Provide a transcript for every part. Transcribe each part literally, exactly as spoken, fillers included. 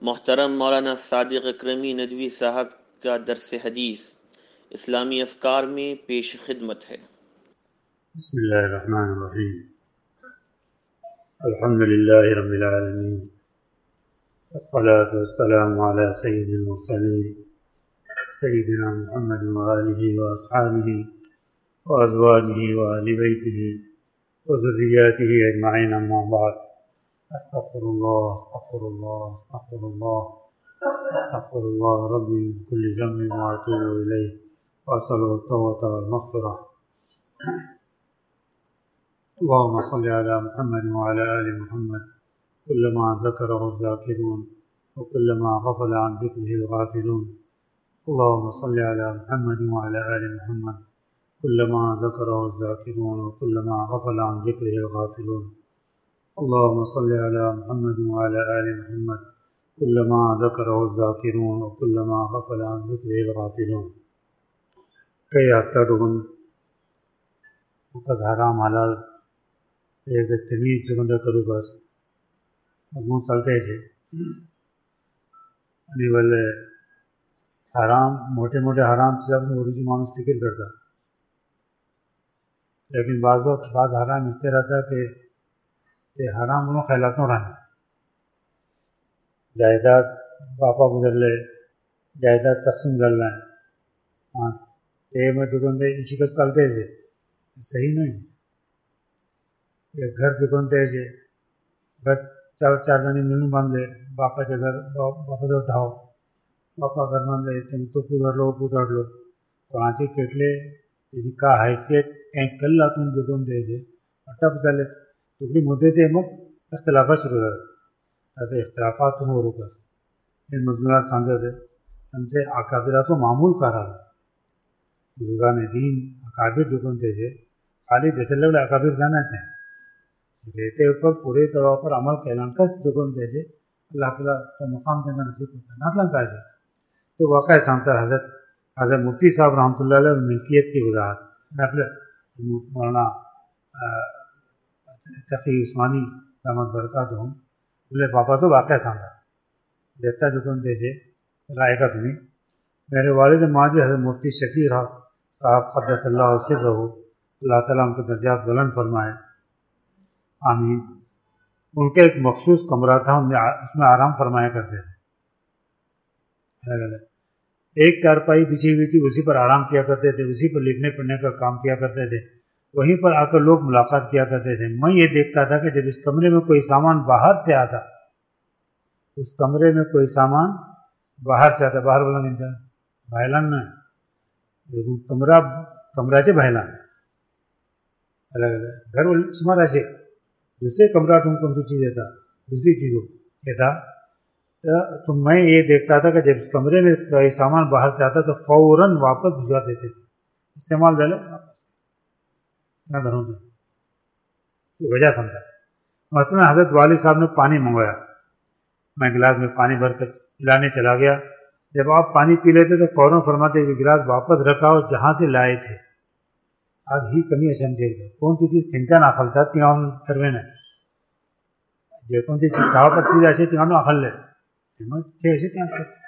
محترم مولانا صادق اکرمی ندوی صاحب کا درس حدیث اسلامی افکار میں پیش خدمت ہے۔ بسم اللہ الرحمن الرحیم، الحمد للہ رب العالمین، والصلاة والسلام علی سید المرسلین سیدنا محمد وآلہ واصحابہ وازواجہ وآل بیتہ وذریاتہ اجمعین، اما بعد۔ استغفر اللہ استغفر اللہ استغفر اللہ استغفر اللہ ربی من کل ذنب واتوب الیہ واسألہ التوبۃ والمغفرہ۔ اللهم صل على محمد وعلى آل محمد كلما ذكره الذاكرون وكلما غفل عن ذكره الغافلون۔ اللهم صل على محمد وعلى آل محمد كلما ذكره الذاكرون وكلما غفل عن ذكره الغافلون۔ اللهم صل على محمد وعلى آل محمد كلما ذكره الذاكرون وكلما غفل عن ذكره الغافلون۔ کئی ہفتہ رکن وقت حرام حلال ایک تمیز جو بندہ کرو بس مضمون چلتے تھے یعنی بولے حرام موٹے موٹے حرام سے اپنے عروجی مانوس فکر کرتا، لیکن بعض وقت بعض حرام اس طرح رہتا کہ کہ حرام انہوں خیالاتوں رہنے جائیداد باپا گزر لے، جائیداد تقسیم کر لیں، ہاں یہ میں دکندے اسی کا چلتے تھے، صحیح نہیں۔ یہ گھر دکندے تھے، گھر چار چار جنے ملوں باندھ لے، باپا کے گھر باپا جو اٹھاؤ، باپا گھر باندھ لے تم تو پودر لو پودر لو تو آنچے کٹلے کا حیثیت کہیں کل تم دکندے تھے اٹھا چلے ٹکڑی مدے تھے مت اختلافات شروع کر تاکہ اختلافات ہو رکا ان مضمونات سمجھا تھے ہم سے اکابرات و معمول کر رہا بزرگان دین اکابر دکندے تھے، خالی بیسے لوگ اکابر جانا تھے رہتے اوپر پورے طور پر عمل کہلان کا دکندے تھے، اللہ تعالیٰ کا مقام دینا نصیب کرتا نہ کہا جائے تو واقعہ سامتا حضرت حضرت مفتی صاحب رحمۃ اللہ علیہ ملکیت کی وضاحت نقل مولانا تقی عثمانی دامت برکات ہوں بولے پاپا تو واقعہ سامتا دیتا دکندے تھے رائے کا تمہیں میرے والد ماجد حضرت مفتی شفیع صاحب قدس اللہ سر رہو، اللہ تعالیٰ ان کے درجات بلند فرمائے، آمین۔ ان کے ایک مخصوص کمرہ تھا، ان میں اس میں آرام فرمایا کرتے تھے، ایک چارپائی بچھی ہوئی تھی اسی پر آرام کیا کرتے تھے، اسی پر لکھنے پڑھنے کا کام کیا کرتے تھے، وہیں پر آ کر لوگ ملاقات کیا کرتے تھے۔ میں یہ دیکھتا تھا کہ جب اس کمرے میں کوئی سامان باہر سے آتا اس کمرے میں کوئی سامان باہر سے آتا باہر بولا نہیں تھا بھائلان میں کمرہ کمرہ سے بھائلان الگ الگ گھر تمہارا سے دوسرے کمرہ تم کو چیز دیتا دوسری چیزوں کہتا تو میں یہ دیکھتا تھا کہ جب اس کمرے میں کوئی سامان باہر سے آتا تو فوراً واپس بھجوا دیتے تھے، استعمال دے لو نہ گھروں سے وجہ سمجھا۔ مثلاً حضرت والد صاحب نے پانی منگوایا، میں گلاس میں پانی بھر کر پلانے چلا گیا، جب آپ پانی پی لیتے تو فوراً فرماتے کہ گلاس واپس رکھاؤ جہاں سے لائے تھے، آج ہی کمی اچھا دیکھ دے کون سی چیز کھنچا نہ کھلتا تیاؤں کروے نے جو کون سی چیز کھاؤ پر چیز ایسے تیاؤں نہ کھل لے ایسے تیاؤں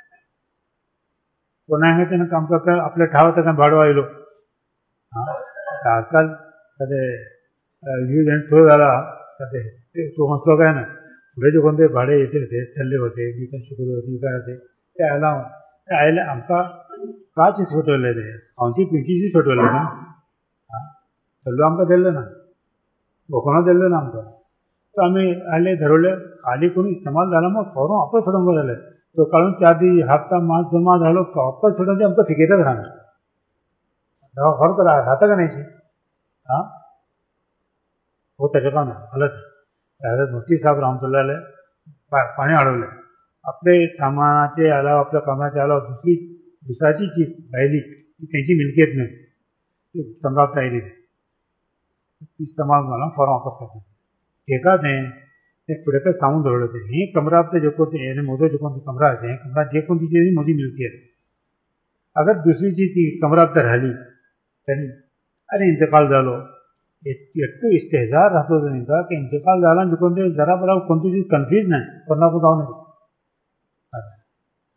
کو نہ گے تینا کام کر کر اپنے ٹھاؤ تک بھاڑو آئی لو ہاں آج کل کہتے یوز اینڈ تھرو والا کہتے تو مسئلہ کا ہے نا بڑے جو بندے بھاڑے ہوتے ہوتے تھلے ہوتے بیٹا شکر ہوتی کا ہوتے کیا اعلیٰ اعلیٰ ہم کا کا چیز فوٹو لیتے ہیں کون سی پینچی چیز فوٹو لینا ہاں چلو ہم کا دل لینا وہ کونا دل لینا ہم کا تو ہمیں اہلے دھرولے خالی کو استعمال ڈالا میں فوراً واپس پھڑوں گا دلے تو کڑوں چار دی ہفتہ ماس دو ماس ڈالو واپس پھڑوں سے ہم کو فکر دکھانا دوا غور کرا رہتا کا نہیں سی ہاں وہ تجربہ نا غلط ہے۔ حضرت مفتی صاحب رحمۃ اللہ علیہ پانی اڑولے اپنے سامان کے علاوہ اپنے کمرے کے علاوہ دوسری دوسری چیز پہلی تینچی ملکیت میں کمرہ پہلی استعمال کرنا فوراً واپس کرتے ہیں ٹھیکا دیں ایک پڑے کا ساؤنڈ دھوڑ لیتے ہیں کمرہ پہ جو کوتے ہیں موضوع جو کون کمرہ آتے ہیں کمرہ جو کون سی چیز موجی ملکیت اگر دوسری چیز کی کمرہ پہ رہ لی ارے انتقال ڈالو ಎಷ್ಟು استحزار رہتا کہ انتقال ڈالا جو ذرا برا کون سی چیز کنفیوز نہیں کرنا بتاؤ نہیں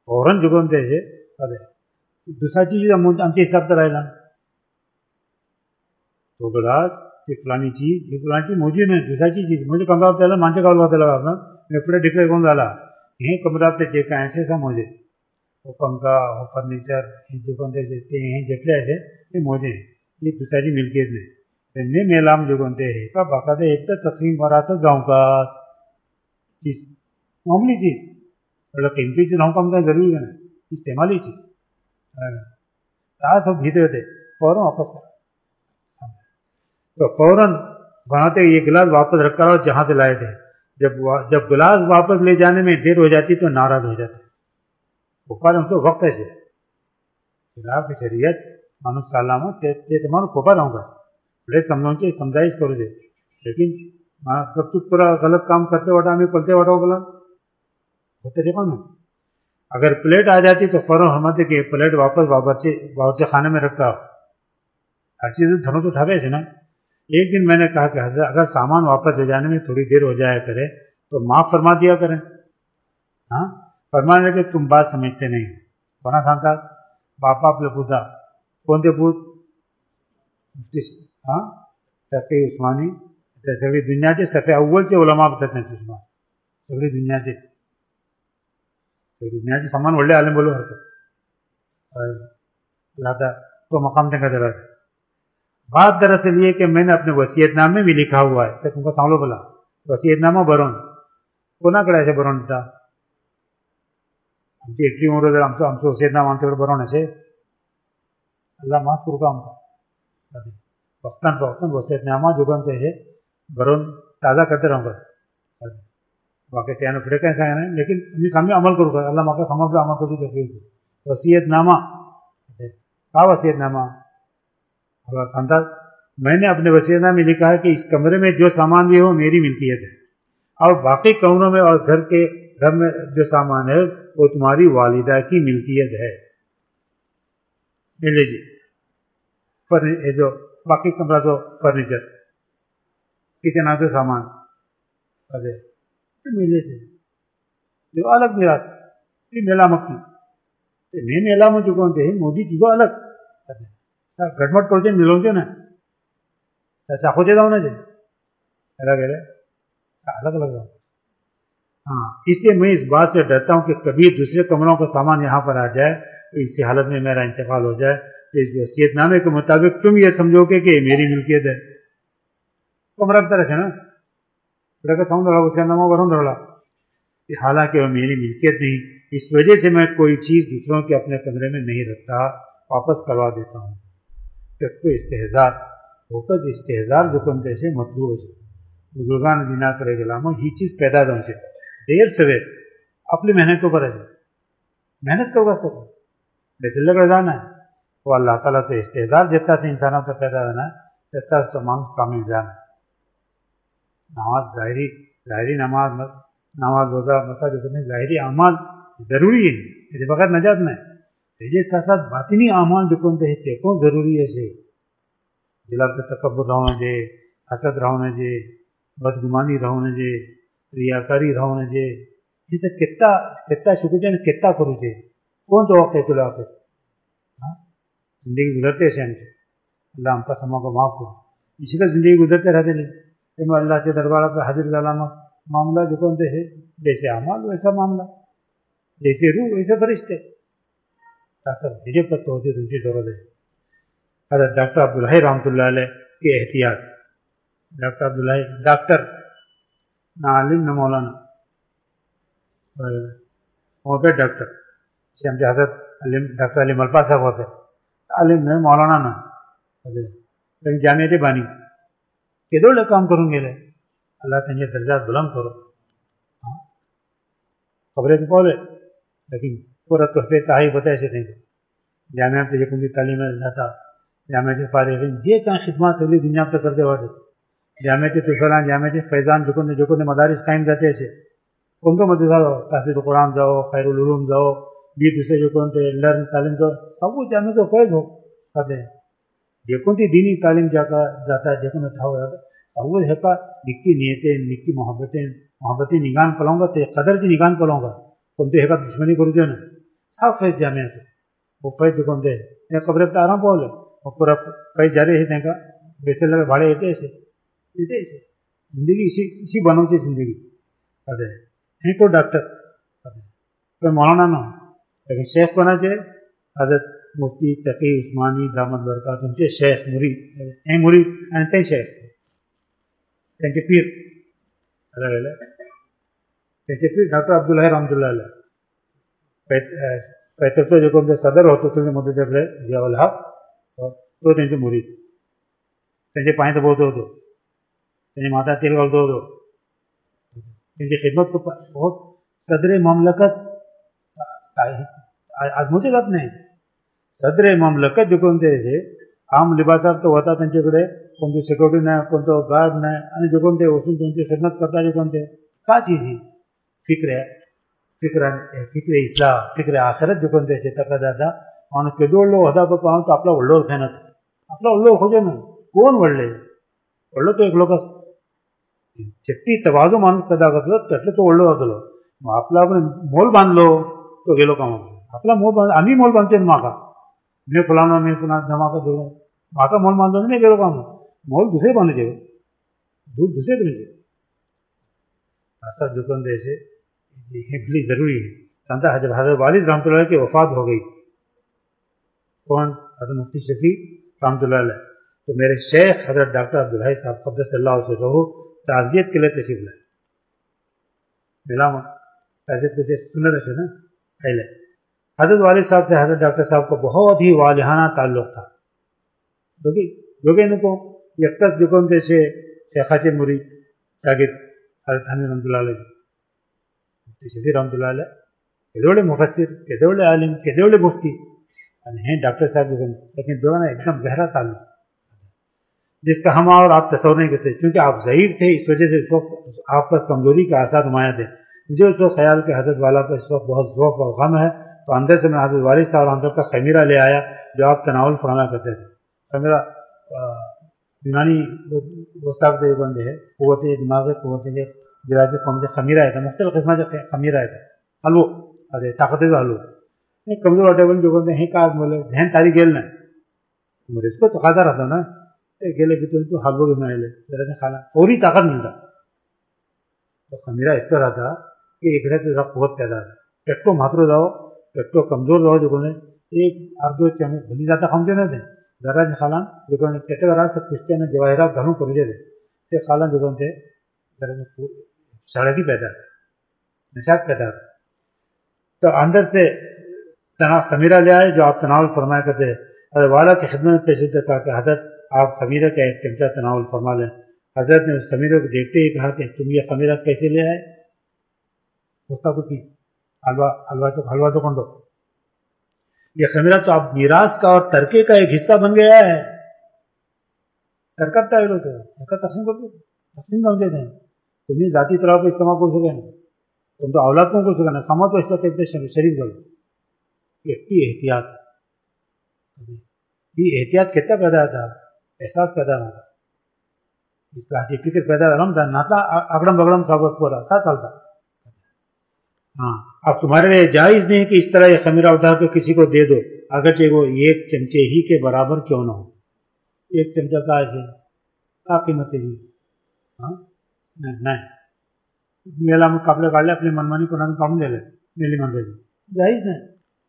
फौरन जुगोन तेजे अदे दुसऱ्याची चीज आमच्या हिसाब तर राहिला तो गलास ती फलानी चीज ही फलानी चीज मुझी नाही दुसऱ्याची चीज म्हणजे कमरा त्याला माणसं गावला त्याला आपण एपडे डिक्लेअर करून झाला हे कमरा ते जे काय असे समोजे वो पंखा वो फर्नीचर हे जो कोणते ते हे जेटले असे ते मोजे ही दुसऱ्याची मिलकियत नाही त्यांनी मेलाम जो कोणते हे का बाकायदा एक तर तकसीम भरासं जाऊं का चीज मामूली चीज मतलब कीमती चीज हम कम का जरूरी है ना इस्तेमाली चीज तास भीते होते फौरन वापस कर तो फौरन बनाते ये गिलास वापस रखा और जहाँ से लाए थे जब जब गिलास वापस ले जाने में देर हो जाती तो नाराज हो जाते कोपार हमको वक्त है खिलाफ शरीयत मानुष कालामा ते ते तुम्हारा कोपार होगा बड़े समझो के समझाइश करो दे लेकिन जब तू पूरा गलत काम करते वटा हमें पलते वटा बोला होते देखो ना अगर प्लेट आ जाती तो फौरन हमारे कि प्लेट वापस बावर्ची बावर्ची खाने में रखता हर चीज़ धनो तो उठावे है ना एक दिन मैंने कहा कि हजरत अगर सामान वापस ले जाने में थोड़ी देर हो जाया करे तो माफ़ फरमा दिया करें हाँ फरमाने के तुम बात समझते नहीं कोणा सांगता बापा आपले पूजा कोणते पूत हाँ तकी उस्मानी सगळी दुनियाचे सफे अव्वलचे उलमा बघतात नाही तुझमा सगळी दुनियाचे दुनियाचे सामान वडले आले बोलू हरकत आता तो मकाम तक जरा बात दरअसल ये कि मैंने अपने वसीयतनामे में लिखा हुआ है तो तुमको सांगलो बोला वसीयतनामा भरून कोणाकडे असे भरून देता आमची एकटी मोठं जर आमचं आमचं वसीयतनामा आमच्याकडे भरून असे अल्लाह माफ करू का आमका वक्तान वक्तान वसीयतनामा जुगन ते हे भरून ताज़ा करते रहूँगा बाकी त्यानं फिर काय सांगा नाही लेकिन मी सामने अमल करू का अल्लाह माका समझ अमल करू देखील वसीयतनामा का वसीयतनामा अल्लाह सांगता मैंने अपने वसीयतनामे में लिखा है कि इस कमरे में जो सामान भी हो मेरी मिल्कियत है और बाकी कमरों में और घर के घर में जो सामान है वो तुम्हारी वालिदा की मिल्कियत है मिले जी पर जो बाकी कमरा जो फर्नीचर किचन जो सामान अरे मिले थे जो अलग निराश मेलामत की मैं मेलामत जो कोणते मोदी चीजों अलग घटमट करते मिलवते ना साखोचे जाऊ ना जे अलग अलग अलग जाओ हाँ इसलिए मैं इस बात से डरता हूँ कि कभी दूसरे कमरों का सामान यहाँ पर आ जाए तो इसी हालत में मेरा इंतकाल हो जाए तो इस वसीयतनामे के मुताबिक तुम ये समझोगे कि मेरी मिल्कियत है कमरा की तरह है ना का साउंड रहा वसीयतनामा भरून रहा हालांकि वह मेरी मिल्कियत नहीं इस वजह से मैं कोई चीज़ दूसरों के अपने कमरे में नहीं रखता वापस करवा देता हूँ फिर तो इस्तेहजार होकर इस्तेहजार जो कोणते असे मतलूब असे बुजुर्गान दिनाकडे गेला मग ही चीज पैदा जाऊन देर सवेर आपली मेहनत तो करायची मेहनत करू असतो बेचल्याकडे जाणं आहे वो अल्लाह ताला तो इस्तेहजार जितना से इंसानों का पैदा होना जितना तो मांग कामिल जाना नमाज ज़ाहिरी ज़ाहिरी नमाज नमाज रोज़ा मसा जो करने ज़ाहिरी अमाल ज़रूरी है ये बगैर नजात नहीं त्याचे साथ साथ बातिनी अमाल जो कोणते हे ते पण जरूरी आहे दिलात तकब्बुर रहणं जे हसद रहणं जे बदगुमानी रहणं जे रियाकारी रहणं जे हे केत्ता केत्ता शिकूचे आणि केत्ता करूचे कोण तो वक्त तुला वक्त हाँ जिंदगी गुजरते से हमसे अल्लाह हमका समा को माफ़ करो इसी का जिंदगी गुजरते रहते नहीं तो मैं अल्लाह के दरबार पर हाजिर लामा मामला जो कौन है जैसे अमाल वैसा मामला जैसे रूह वैसे फरिश्ते सब भेजे पर तो होती तुमची जरूरत है हज़रत डॉक्टर अब्दुल्लाही रहमतुल्लाह अलैह के एहतियात डॉक्टर अब्दुल्लाही डॉक्टर ना आलिम न मौलाना वहाँ पे डॉक्टर से हमसे हज़रत अलीम डॉक्टर अली मलपा साहब होते आलिम न मौलाना ना लेकिन जामियाते बानी केदोले काम करून गेले अल्लाह त्यांचे दर्जात बुलंद करो हाँ खबरें तो बोले लेकिन पूरा तोहफे ताही बताए नहीं जामिया पे कोणती तालीम जाता जामियाचे फारिगीन जे काय खिदमत सगळी दुनिया तक करते वाटत जामियाचे तुफेलान जामियाचे फैजान जो कोण जो कोण मदारिस कायम जाते असे कोणतो मदरसा जाओ ताफीज़ुल कुरान जाओ खैरुल उलूम जाओ भी दूसरे जो कोण ते लर्न तालीम जाओ सब जामिया तो फैज हो करते जे कोणती दीनी तालीम जाता जाता जे कोण ठाव जाता सब हेका निक्की नियतें निक्की मोहब्बतें मोहब्बती निगान पलाऊंगा ते कदर की निगान पलाऊंगा कोणते हेका दुश्मनी करूचे ना صاف فیض جامع سے وہ فیض جو کون دے یا قبر تا آرام بول اور پورا فیض جاری ہے دیں گا ویسے لگے بھاڑے ہوتے ایسے ایسے ایسے زندگی اسی اسی بنو کی زندگی ادھر ہیں کوئی ڈاکٹر کوئی مولانا نہ ہو لیکن شیخ بنا چاہے حضرت مفتی تقی عثمانی دامت برکات ان کے شیخ مرید ہیں مرید ہیں شیخ ان کے پیر الگ الگ ان کے پیر ڈاکٹر عبداللہ رحمۃ اللہ علیہ پینتر جو کون صدر ہوتے تھے مدد ضیاء الحق تو تین سے مرید تین سے پائیں تو بہت ہو دو تین ماتا تیل گل دو دو ان کی خدمت کو بہت صدر مملکت آج مجھے بات نہیں صدر مملکت جو کون تھے عام لباس تو ہوتا تنچے کون تو سیکورٹی نہ کون تو گارڈ نہ جو کون تھے اس میں خدمت کرتا جو کون تھے کا چیز ہی فکر ہے فکر فکر اصلاح فکر آخرت جو کون تھے تک دادا اور کدو لو ہدا پر پاؤں تو اپنا ಒಳ್ಳೆಯವ್ರು ಖೇನತ್ اپنا ಒಳ್ಳೆಯವ್ರು ಖೋಜೇನು کون ಒಳ್ಳೆ ಒಳ್ಳೆ تو ایک لوگ چٹی توازو مانس پیدا کرتے تٹلے تو ಒಳ್ಳೆ ہوگلو اپنا اپنے مول باندھ لو تو گیلو کام اپنا مول باندھ امی مول باندھتے ہیں ماں کا میں فلانا میں فلانا دھما کا جو ماں کا مول باندھو نہیں گیلو کام مول دوسرے باندھے چاہیے دودھ دوسرے بنے چاہیے ایسا جو کون ایسے بلی ضروری ہے سنتا جب حضرت والد رحمۃ اللہ کی وفات ہو گئی کون حضرت مفتی شفیع رحمۃ اللہ علیہ تو میرے شیخ حضرت ڈاکٹر عبدالحی صاحب قدس اللہ سے رہو تعزیت کے لیے تشریف لائے ملا تعزیت کو سنت ہے نا پہلے حضرت والد صاحب سے حضرت ڈاکٹر صاحب کو بہت ہی والہانہ تعلق تھا کیونکہ جو کہ ان کو یکتس جو کون تھے شیخاچے مرید شاگرد حضرت حامد رحمۃ اللہ علیہ شفیع رحمۃ اللہ علیہ کدوڑے مفسر کدوڑے عالم کدوڑے مفتی ہیں ڈاکٹر صاحب جو لیکن دونوں ایک دم گہرا تعلق جس کا ہم اور آپ تصور نہیں کرتے کیونکہ آپ ضعیف تھے اس وجہ سے اس وقت آپ پر کمزوری کا آثار نمایاں تھے مجھے اس وقت خیال کہ حضرت والا پر اس وقت بہت ذوق اور غم ہے تو اندر سے میں حضرت والد صاحب اندر کا خمیرہ لے آیا جو آپ تناول فرما کرتے تھے خمیرہ یونانی وسطی کے بندے ہے قوت دماغ قوت جراج قوم سے خمیرہ آئے تھا مختلف قسم سے خمیرہ آئے تھے حلو ارے طاقت حلو کمزور اٹیبل جو بولتے ہیں کار بولے ذہن تاری گیل نہ مریض کو تقاضا رہتا نا گیلے بھی تو حلو بھی نہ لے ذرا سے کھانا فوری طاقت ملتا تو خمیرہ اس طرح تھا کہ ایک رہتے ذرا قوت پیدا ہے پیٹو ماترو جاؤ پیٹو کمزور رہو جو بولے ایک اردو چمے بھلی زیادہ خمجے نہ دیں ذرا سے خالان جو بولے پیٹے کرا سے پوچھتے ہیں جواہرات گھروں کر دے تے خالان جو بولتے ذرا سڑکی پیدا ہے نشاط پیدا ہے تو اندر سے تنا خمیرہ لے آئے جو آپ تناول فرمایا کرتے حضرت والا کی خدمت میں پیش کہا کہ حضرت آپ خمیرہ کا ایک چمچہ تناول فرما لیں حضرت نے اس خمیرہ کو دیکھتے ہی کہا کہ تم یہ خمیرہ کیسے لے آئے اس کا کچھ حلوہ حلوہ تو حلوہ تو کنڈو یہ خمیرہ تو آپ میراث کا اور ترکے کا ایک حصہ بن گیا ہے ترکہ ہے لوگ ترکہ تقسیم کر دو تقسیم کر دیتے ہیں تمہیں ذاتی طور پر استعمال کر سکے نا تم تو اولاد کو کر سکے نا سما تو اس وقت شریف کرو یہ احتیاط یہ احتیاط کتنا پیدا تھا احساس پیدا نہ تھا اس کا فکر پیدا رم تھا نہ تھا اگڑم بگڑم سابق پورا سات سال تھا ہاں اب تمہارے لیے جائز نہیں کہ اس طرح یہ خمیرہ اٹھا کے کسی کو دے دو اگرچہ وہ ایک چمچے ہی کے برابر کیوں نہ ہو ایک چمچہ کا ایسے کیا قیمت ہے جی ہاں نہیں میلا میں کپڑے کاٹ لے اپنی منمانی کو نہ کام لے لے میلی من دے جائز نہیں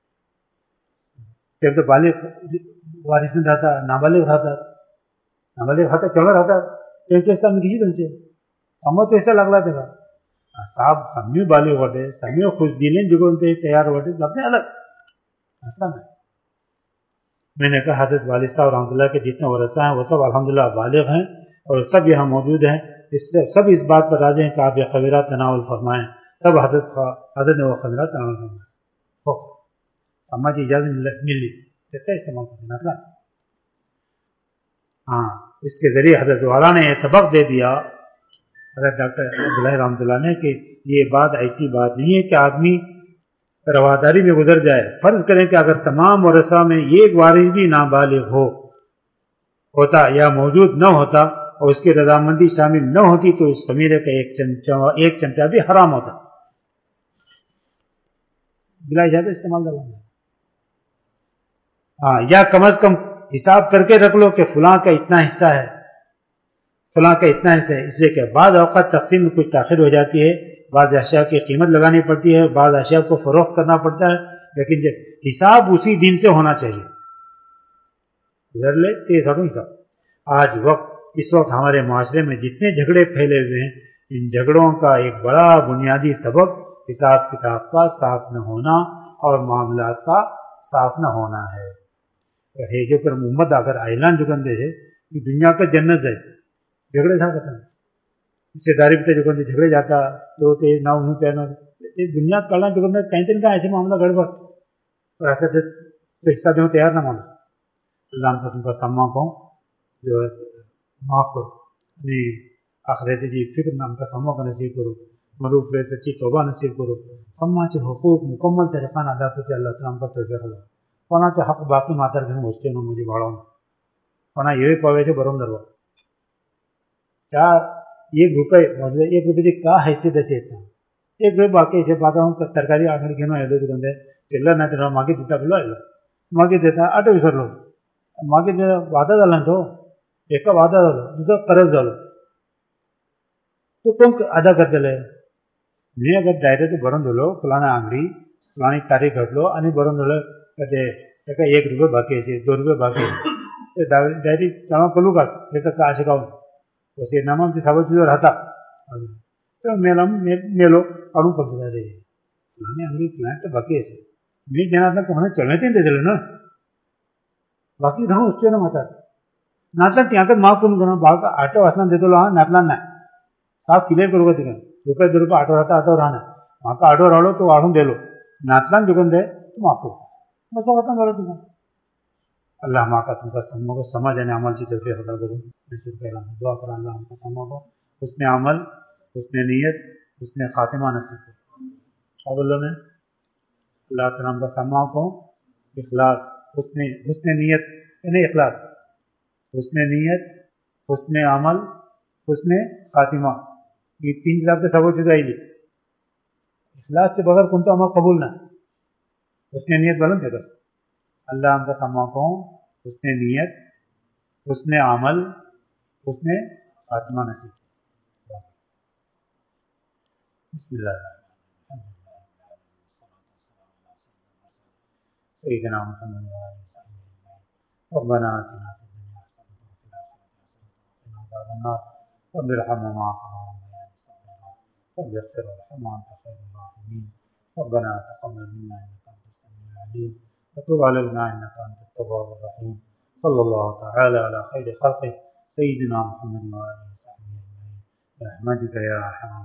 جب تو بالغ وارث نہیں رہتا نابالغ رہتا نابالغ رہتا چڑھا رہتا ایسا میں کسی طرح سے ہمیں تو ایسا لگ رہا تھا صاحب سمی بالغ ہوتے سمی خوش دلیں جو تیار ہوتے اپنے الگ ایسا میں میں نے کہا حضرت والد صاحب رحمۃ اللہ کے جتنے ورثہ ہیں وہ سب الحمدللہ بالغ ہیں اور سب یہاں موجود ہیں اس سے سب اس بات پر راضی ہیں کہ آپ یہ خمیرہ تناول فرمائیں تب حضرت حضرت نے وہ خمیرہ تناول فرمایا اما کی اجازت ملی کتنا استعمال کرنا تھا ہاں اس کے ذریعے حضرت والا نے یہ سبق دے دیا حضرت ڈاکٹر عبداللہ رحمۃ اللہ نے کہ یہ بات ایسی بات نہیں ہے کہ آدمی رواداری میں گزر جائے فرض کریں کہ اگر تمام ورثہ میں ایک وارث بھی نابالغ ہو ہوتا یا موجود نہ ہوتا اور اس کی رضامندی شامل نہ ہوتی تو اس خمیرے کا ایک چمچہ ایک چمچہ بھی حرام ہوتا بلا اجازت استعمال کرنا. ہاں یا کم از کم حساب کر کے رکھ لو کہ فلاں کا اتنا حصہ ہے, فلاں کا اتنا حصہ ہے, اس لیے کہ بعض اوقات تقسیم میں کچھ تاخیر ہو جاتی ہے, بعض اشیاء کی قیمت لگانی پڑتی ہے, بعض اشیاء کو فروخت کرنا پڑتا ہے, لیکن جب حساب اسی دن سے ہونا چاہیے. گزر لے تیز ہٹو حساب. آج وقت اس وقت ہمارے معاشرے میں جتنے جھگڑے پھیلے ہوئے ہیں, ان جھگڑوں کا ایک بڑا بنیادی سبب حساب کتاب کا صاف نہ ہونا اور معاملات کا صاف نہ ہونا ہے. ہے جو پر محمد اگر اعلان جو کندے ہے کہ دنیا کا جنت ہے, جھگڑے تھا کرتا ہے رشتے داری بھی جو کندے جھگڑے جاتا تو نہ انہوں تیرنا دنیا کرنا جو کندے کہیں تین کا ایسے معاملہ گڑبڑ اور ایسے تو حصہ جو تیار نہ مانا. اللہ کا تم کا سما کو جو ہے معاف کرو, اپنی آخرت جی فکر نام کا سما کا نصیب کرو, معروف رہے سچی توبہ نصیب کرو, سما کے حقوق مکمل طریقہ ادا کرتے اللہ تعالیٰ کا توفیق دو. پنا کے حق باقی ماتر گھر ہوتے ہیں مجھے بھاڑا پنا یہ پوے تھے برون دروا کیا ایک روپے مطلب ایک روپے کی کیا حیثیت ایسے اتنا ایک روپے باقی ایسے پاتا ہوں ترکاری آخر گھنو ہے دو بندے چل نہ تیرا ماں کی دیتا بلو ہے ماں کی دیتا آٹو بھی کر لو ماں کی دیتا وعدہ ڈالنا تو ایک کا وعدہ ڈالو دوسرا قرض ڈالو تو تم ادا کرتے لے نہیں اگر ڈائریکٹ تو برون دولو فلانا آنگڑی فلانی تاریخ گھٹ لو आणि برون دولو کہتے ایک روپے باقی ہے دو روپے باقی ہے ڈائری چاہ کلو کا ایک کا شکاؤں ویسے نام کی سب چیزوں رہتا میلو میلو اڑوں پکڑا رہے فلانے انگری فلان تو باقی ہے میں دینا تھا کہ ہمیں چلنے تھے دے دے نا باقی گھنوں اس سے نہ ماتا ناتلا ત્યાં કે માફ કોણ કરો બાગ આટો હાથના દેતો લા નાતલા ના સાફ ક્લિયર કરો કે રૂપિયા દો રૂપિયા આટો रहता આટો रहना वहाँ का आटो रहो तो आड़ू दे लो नातला जुगन दे तो माफ करो मतलब खत्म करो तुम. अल्लाह माँ का तुमका समों को समझ यानी अमल की तौफीक अता करो. दुआ कर अल्लाह हमको समों को हुस्न अमल हुस्न नीयत हुस्न खातिमा नसीब करो. अब अल्लाह ने अल्लाह ताला हमको समों को इखलास हुस्न हुस्न नीयत यानी इखलास हुस्न नीयत हुस्न अमल हुस्न खातिमा ये तीन चीज़ आपके सब चीज़ आई इखलास से बगैर कौन तो अमल कबूल ना उसने नीयत बलन देगा. अल्लाह हमका समा को उसने नीयत उसने अमल उसने खात्मा नसीब. बिस्मिल्लाह सय्यदना मुहम्मद व आलिहि वसल्लम रब्बना आतिना फिद दुनिया हसनतन व फिल आखिरति हसनतन व क़िना अज़ाबन्नार रब्बिरहमहुमा कमा रब्बयानी सग़ीरा रब्बिग़फिर वरहम्हुमा अन्ता ख़ैरुर राहिमीन रब्बना तक़ब्बल मिन्ना इन्नका अंtas समीउल अलीम व तुब अलैना इन्नका अंtat तव्वाबुर रहीम. सल्लल्लाहु तआला अला खैरि ख़ल्क़िहि सय्यिदिना मुहम्मद व आलिहि व सहबिहि अजमईन برحمتك يا أرحم